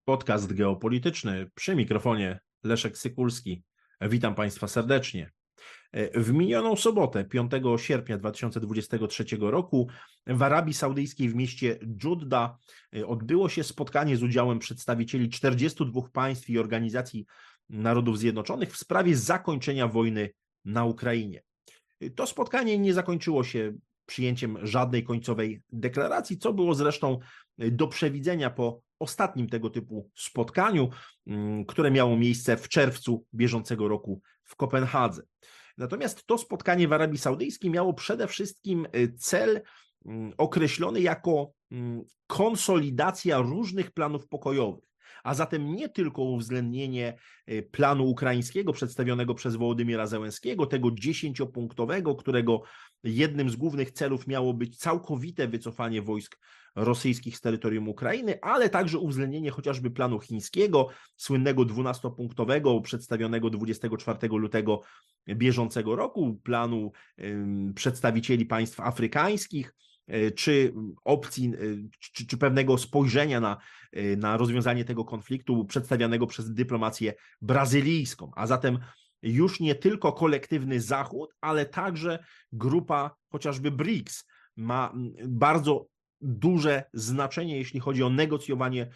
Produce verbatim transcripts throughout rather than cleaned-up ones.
Podcast geopolityczny, przy mikrofonie Leszek Sykulski. Witam Państwa serdecznie. W minioną sobotę, piątego sierpnia dwa tysiące dwudziestego trzeciego roku, w Arabii Saudyjskiej w mieście Dżudda odbyło się spotkanie z udziałem przedstawicieli czterdziestu dwóch państw i Organizacji Narodów Zjednoczonych w sprawie zakończenia wojny na Ukrainie. To spotkanie nie zakończyło się przyjęciem żadnej końcowej deklaracji, co było zresztą do przewidzenia po ostatnim tego typu spotkaniu, które miało miejsce w czerwcu bieżącego roku w Kopenhadze. Natomiast to spotkanie w Arabii Saudyjskiej miało przede wszystkim cel określony jako konsolidacja różnych planów pokojowych, a zatem nie tylko uwzględnienie planu ukraińskiego przedstawionego przez Wołodymyra Zełenskiego, tego dziesięciopunktowego, którego jednym z głównych celów miało być całkowite wycofanie wojsk rosyjskich z terytorium Ukrainy, ale także uwzględnienie chociażby planu chińskiego, słynnego dwunastopunktowego, przedstawionego dwudziestego czwartego lutego bieżącego roku, planu przedstawicieli państw afrykańskich, czy opcji, czy, czy pewnego spojrzenia na, na rozwiązanie tego konfliktu przedstawianego przez dyplomację brazylijską, a zatem już nie tylko kolektywny Zachód, ale także grupa chociażby BRICS ma bardzo duże znaczenie, jeśli chodzi o negocjowanie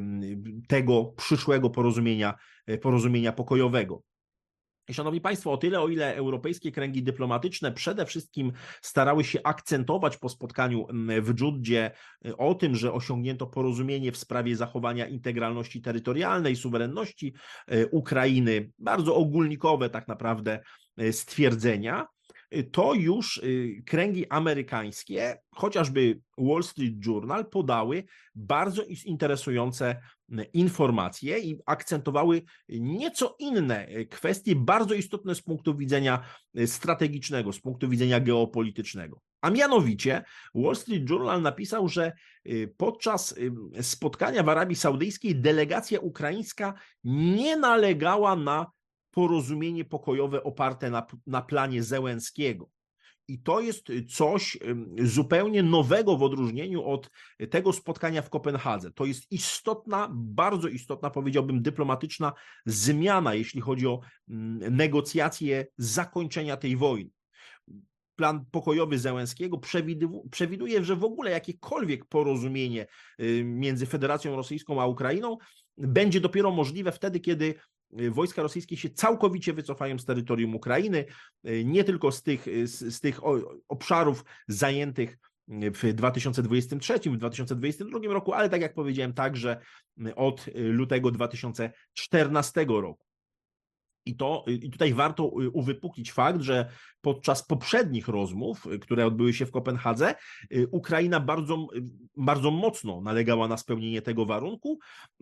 tego przyszłego porozumienia, porozumienia pokojowego. Szanowni Państwo, o tyle, o ile europejskie kręgi dyplomatyczne przede wszystkim starały się akcentować po spotkaniu w Dżuddzie o tym, że osiągnięto porozumienie w sprawie zachowania integralności terytorialnej, suwerenności Ukrainy, bardzo ogólnikowe tak naprawdę stwierdzenia, to już kręgi amerykańskie, chociażby Wall Street Journal, podały bardzo interesujące informacje i akcentowały nieco inne kwestie, bardzo istotne z punktu widzenia strategicznego, z punktu widzenia geopolitycznego. A mianowicie Wall Street Journal napisał, że podczas spotkania w Arabii Saudyjskiej delegacja ukraińska nie nalegała na porozumienie pokojowe oparte na, na planie Zełenskiego. I to jest coś zupełnie nowego w odróżnieniu od tego spotkania w Kopenhadze. To jest istotna, bardzo istotna, powiedziałbym, dyplomatyczna zmiana, jeśli chodzi o negocjacje zakończenia tej wojny. Plan pokojowy Zełenskiego przewiduje, że w ogóle jakiekolwiek porozumienie między Federacją Rosyjską a Ukrainą będzie dopiero możliwe wtedy, kiedy wojska rosyjskie się całkowicie wycofają z terytorium Ukrainy, nie tylko z tych, z, z tych obszarów zajętych w dwa tysiące dwudziestym trzecim, w dwa tysiące dwudziestym drugim roku, ale tak jak powiedziałem, także od lutego dwa tysiące czternastego roku. I, to, I tutaj warto uwypuklić fakt, że podczas poprzednich rozmów, które odbyły się w Kopenhadze, Ukraina bardzo, bardzo mocno nalegała na spełnienie tego warunku,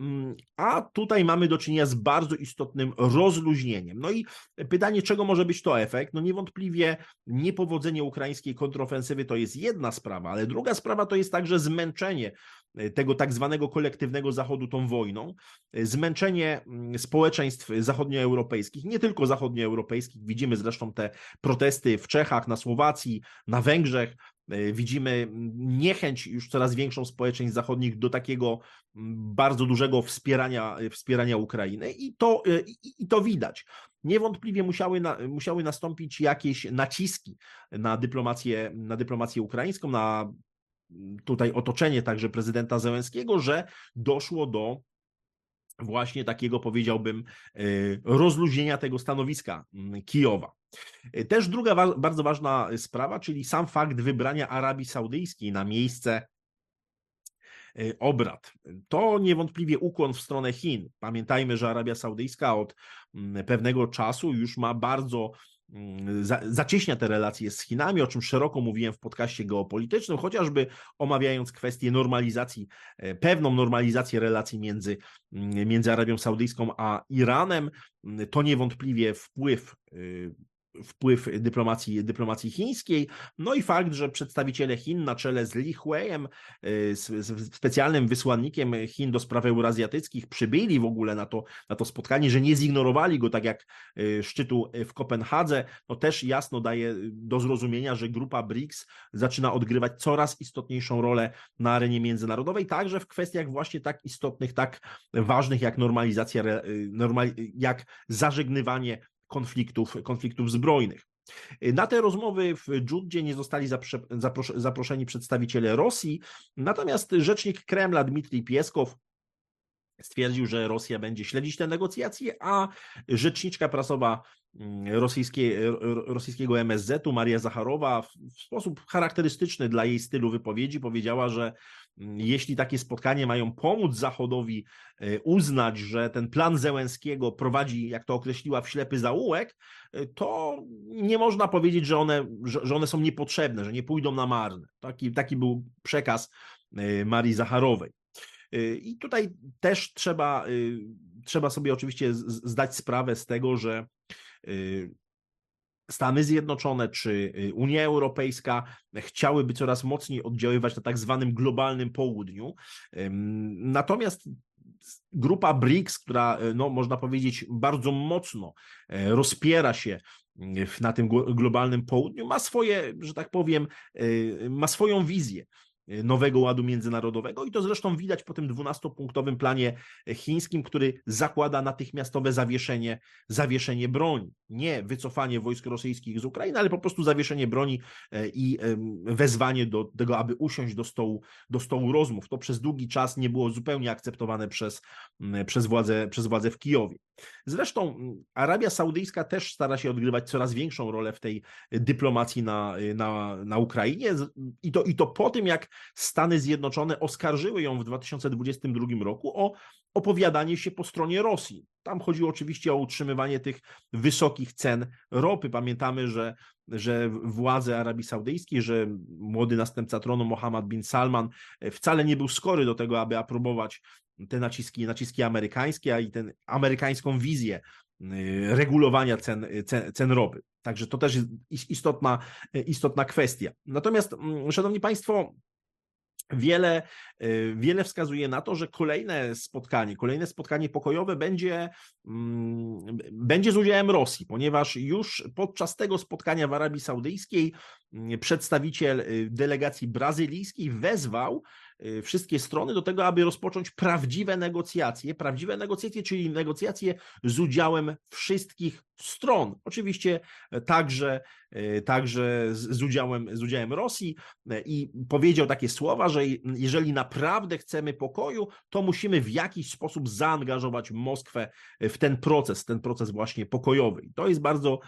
a tutaj mamy do czynienia z bardzo istotnym rozluźnieniem. No i pytanie, czego może być to efekt? No niewątpliwie niepowodzenie ukraińskiej kontrofensywy to jest jedna sprawa, ale druga sprawa to jest także zmęczenie tego tak zwanego kolektywnego Zachodu tą wojną, zmęczenie społeczeństw zachodnioeuropejskich, nie tylko zachodnioeuropejskich, widzimy zresztą te protesty w Czechach, na Słowacji, na Węgrzech, widzimy niechęć już coraz większą społeczeństw zachodnich do takiego bardzo dużego wspierania, wspierania Ukrainy i to, i, i to widać. Niewątpliwie musiały, na, musiały nastąpić jakieś naciski na dyplomację, na dyplomację ukraińską, na tutaj otoczenie także prezydenta Zełenskiego, że doszło do właśnie takiego, powiedziałbym, rozluźnienia tego stanowiska Kijowa. Też druga wa- bardzo ważna sprawa, czyli sam fakt wybrania Arabii Saudyjskiej na miejsce obrad. To niewątpliwie ukłon w stronę Chin. Pamiętajmy, że Arabia Saudyjska od pewnego czasu już ma bardzo zacieśnia te relacje z Chinami, o czym szeroko mówiłem w podcaście geopolitycznym, chociażby omawiając kwestię normalizacji, pewną normalizację relacji między, między Arabią Saudyjską a Iranem. To niewątpliwie wpływ wpływ dyplomacji, dyplomacji chińskiej, no i fakt, że przedstawiciele Chin na czele z Li Hueiem, z, z specjalnym wysłannikiem Chin do spraw eurazjatyckich, przybyli w ogóle na to, na to spotkanie, że nie zignorowali go tak jak szczytu w Kopenhadze, no też jasno daje do zrozumienia, że grupa BRICS zaczyna odgrywać coraz istotniejszą rolę na arenie międzynarodowej, także w kwestiach właśnie tak istotnych, tak ważnych jak normalizacja, normal, jak zażegnywanie konfliktów, konfliktów zbrojnych. Na te rozmowy w Dżuddzie nie zostali zaproszeni przedstawiciele Rosji, natomiast rzecznik Kremla Dmitrij Pieskow stwierdził, że Rosja będzie śledzić te negocjacje, a rzeczniczka prasowa rosyjskie, rosyjskiego M S Z-u Maria Zacharowa w sposób charakterystyczny dla jej stylu wypowiedzi powiedziała, że jeśli takie spotkania mają pomóc Zachodowi uznać, że ten plan Zełenskiego prowadzi, jak to określiła, w ślepy zaułek, to nie można powiedzieć, że one, że one są niepotrzebne, że nie pójdą na marne. Taki, taki był przekaz Marii Zacharowej. I tutaj też trzeba, trzeba sobie oczywiście zdać sprawę z tego, że Stany Zjednoczone czy Unia Europejska chciałyby coraz mocniej oddziaływać na tak zwanym globalnym południu. Natomiast grupa BRICS, która, no, można powiedzieć, bardzo mocno rozpiera się na tym globalnym południu, ma swoje, że tak powiem, ma swoją wizję nowego ładu międzynarodowego i to zresztą widać po tym dwunastopunktowym planie chińskim, który zakłada natychmiastowe zawieszenie, zawieszenie broni. Nie wycofanie wojsk rosyjskich z Ukrainy, ale po prostu zawieszenie broni i wezwanie do tego, aby usiąść do stołu, do stołu rozmów. To przez długi czas nie było zupełnie akceptowane przez, przez, władze, przez władze w Kijowie. Zresztą Arabia Saudyjska też stara się odgrywać coraz większą rolę w tej dyplomacji na, na, na Ukrainie i to, i to po tym, jak Stany Zjednoczone oskarżyły ją w dwa tysiące dwudziestym drugim roku o opowiadanie się po stronie Rosji. Tam chodziło oczywiście o utrzymywanie tych wysokich cen ropy. Pamiętamy, że, że władze Arabii Saudyjskiej, że młody następca tronu Mohammed bin Salman wcale nie był skory do tego, aby aprobować te naciski, naciski amerykańskie, a i tę amerykańską wizję regulowania cen, cen, cen ropy. Także to też jest istotna, istotna kwestia. Natomiast, szanowni państwo, Wiele, wiele wskazuje na to, że kolejne spotkanie, kolejne spotkanie pokojowe będzie, będzie z udziałem Rosji, ponieważ już podczas tego spotkania w Arabii Saudyjskiej przedstawiciel delegacji brazylijskiej wezwał wszystkie strony do tego, aby rozpocząć prawdziwe negocjacje, prawdziwe negocjacje, czyli negocjacje z udziałem wszystkich stron. Oczywiście także, także z udziałem, z udziałem Rosji i powiedział takie słowa, że jeżeli naprawdę chcemy pokoju, to musimy w jakiś sposób zaangażować Moskwę w ten proces, ten proces właśnie pokojowy. I to jest bardzo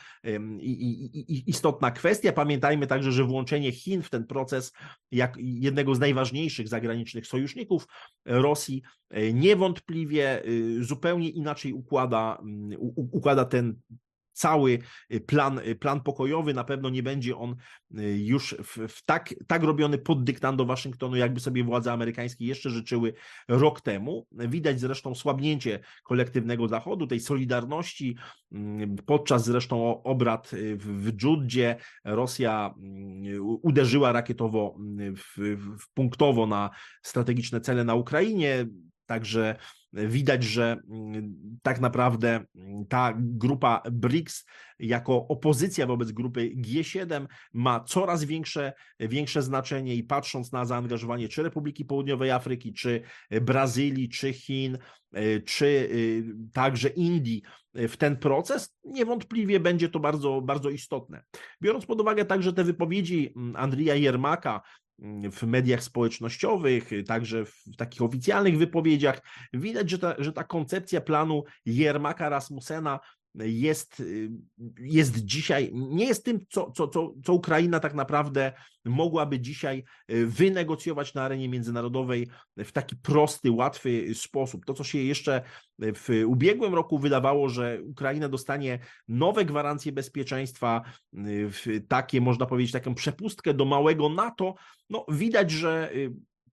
istotna kwestia. Pamiętajmy także, że włączenie Chin w ten proces jak jednego z najważniejszych zagranicznych sojuszników Rosji niewątpliwie zupełnie inaczej układa, układa ten cały plan, plan pokojowy. Na pewno nie będzie on już w, w tak, tak robiony pod dyktando Waszyngtonu, jakby sobie władze amerykańskie jeszcze życzyły rok temu. Widać zresztą słabnięcie kolektywnego Zachodu, tej solidarności. Podczas zresztą obrad w, w Dżuddzie Rosja uderzyła rakietowo, w, w, punktowo na strategiczne cele na Ukrainie. Także widać, że tak naprawdę ta grupa BRICS jako opozycja wobec grupy G siedem ma coraz większe, większe znaczenie i patrząc na zaangażowanie czy Republiki Południowej Afryki, czy Brazylii, czy Chin, czy także Indii w ten proces, niewątpliwie będzie to bardzo, bardzo istotne. Biorąc pod uwagę także te wypowiedzi Andrija Jermaka w mediach społecznościowych, także w takich oficjalnych wypowiedziach, widać, że ta, że ta koncepcja planu Jermaka Rasmussena jest, jest dzisiaj, nie jest tym, co, co, co, co Ukraina tak naprawdę mogłaby dzisiaj wynegocjować na arenie międzynarodowej w taki prosty, łatwy sposób. To, co się jeszcze w ubiegłym roku wydawało, że Ukraina dostanie nowe gwarancje bezpieczeństwa, takie, można powiedzieć, taką przepustkę do małego NATO, no widać, że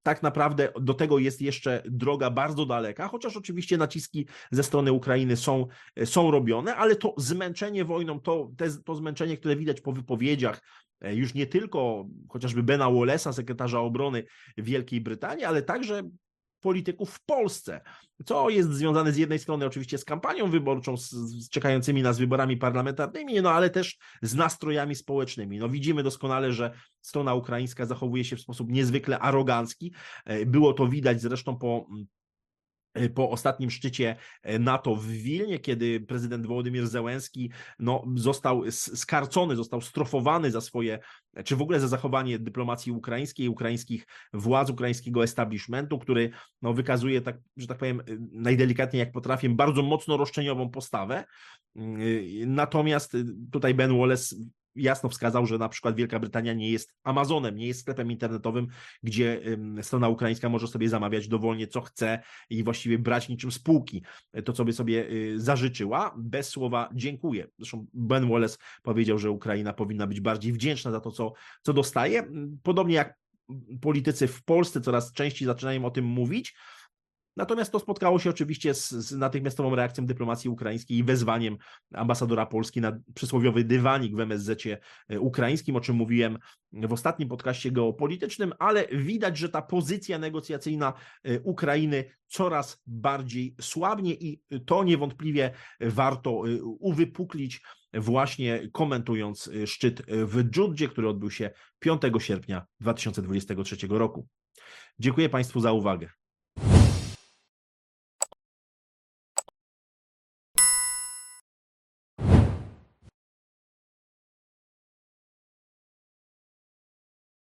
tak naprawdę do tego jest jeszcze droga bardzo daleka, chociaż oczywiście naciski ze strony Ukrainy są, są robione, ale to zmęczenie wojną, to, te, to zmęczenie, które widać po wypowiedziach już nie tylko chociażby Bena Wallace'a, sekretarza obrony Wielkiej Brytanii, ale także polityków w Polsce, co jest związane z jednej strony oczywiście z kampanią wyborczą, z, z czekającymi nas wyborami parlamentarnymi, no ale też z nastrojami społecznymi. No widzimy doskonale, że strona ukraińska zachowuje się w sposób niezwykle arogancki. Było to widać zresztą po po ostatnim szczycie NATO w Wilnie, kiedy prezydent Wołodymyr Zełenski no, został skarcony, został strofowany za swoje, czy w ogóle za zachowanie dyplomacji ukraińskiej, ukraińskich władz, ukraińskiego establishmentu, który no, wykazuje, tak, że tak powiem, najdelikatniej jak potrafię, bardzo mocno roszczeniową postawę. Natomiast tutaj Ben Wallace jasno wskazał, że na przykład Wielka Brytania nie jest Amazonem, nie jest sklepem internetowym, gdzie strona ukraińska może sobie zamawiać dowolnie co chce i właściwie brać niczym z półki to, co by sobie zażyczyła, bez słowa dziękuję. Zresztą Ben Wallace powiedział, że Ukraina powinna być bardziej wdzięczna za to, co, co dostaje. Podobnie jak politycy w Polsce coraz częściej zaczynają o tym mówić. Natomiast to spotkało się oczywiście z, z natychmiastową reakcją dyplomacji ukraińskiej i wezwaniem ambasadora Polski na przysłowiowy dywanik w em es zecie ukraińskim, o czym mówiłem w ostatnim podcaście geopolitycznym, ale widać, że ta pozycja negocjacyjna Ukrainy coraz bardziej słabnie i to niewątpliwie warto uwypuklić, właśnie komentując szczyt w Dżudzie, który odbył się piątego sierpnia dwa tysiące dwudziestego trzeciego roku. Dziękuję Państwu za uwagę.